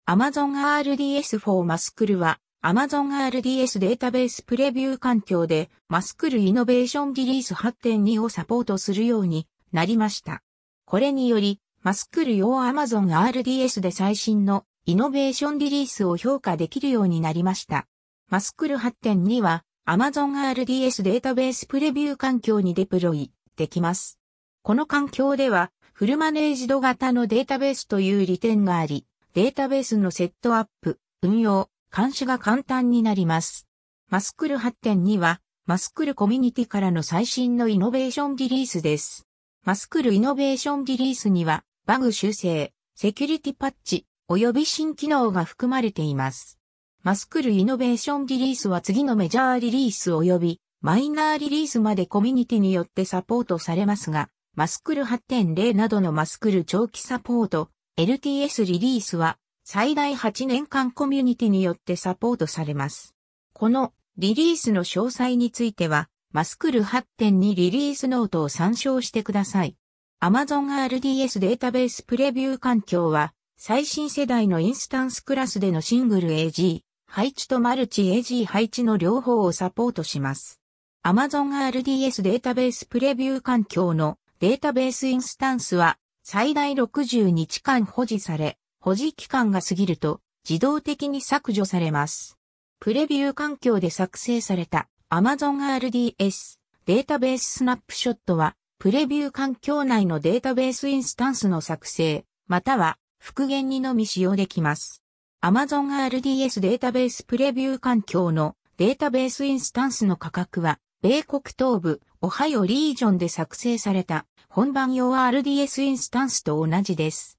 Amazon RDS for MySQL は Amazon RDS データベースプレビュー環境で MySQL イノベーションリリース 8.2 をサポートするようになりました。これにより MySQL 用 Amazon RDS で最新のイノベーションリリースを評価できるようになりました。MySQL 8.2 は Amazon RDS データベースプレビュー環境にデプロイできます。この環境ではフルマネージド型のデータベースという利点があり、データベースのセットアップ、運用、監視が簡単になります。MySQL 8.2 は MySQL コミュニティからの最新のイノベーションリリースです。MySQL イノベーションリリースにはバグ修正、セキュリティパッチ、及び新機能が含まれています。MySQL イノベーションリリースは次のメジャーリリース及びマイナーリリースまでコミュニティによってサポートされますが、MySQL 8.0 などの MySQL 長期サポート、LTS リリースは最大8年間コミュニティによってサポートされます。このリリースの詳細については、MySQL 8.2 リリースノートを参照してください。Amazon RDS データベースプレビュー環境は、最新世代のインスタンスクラスでのシングル AG、配置とマルチ AG 配置の両方をサポートします。Amazon RDS データベースプレビュー環境のデータベースインスタンスは最大60日間保持され、保持期間が過ぎると自動的に削除されます。プレビュー環境で作成された Amazon RDS データベーススナップショットはプレビュー環境内のデータベースインスタンスの作成、または復元にのみ使用できます。Amazon RDS データベースプレビュー環境のデータベースインスタンスの価格は、米国東部、オハイオリージョンで作成された本番用 RDS インスタンスと同じです。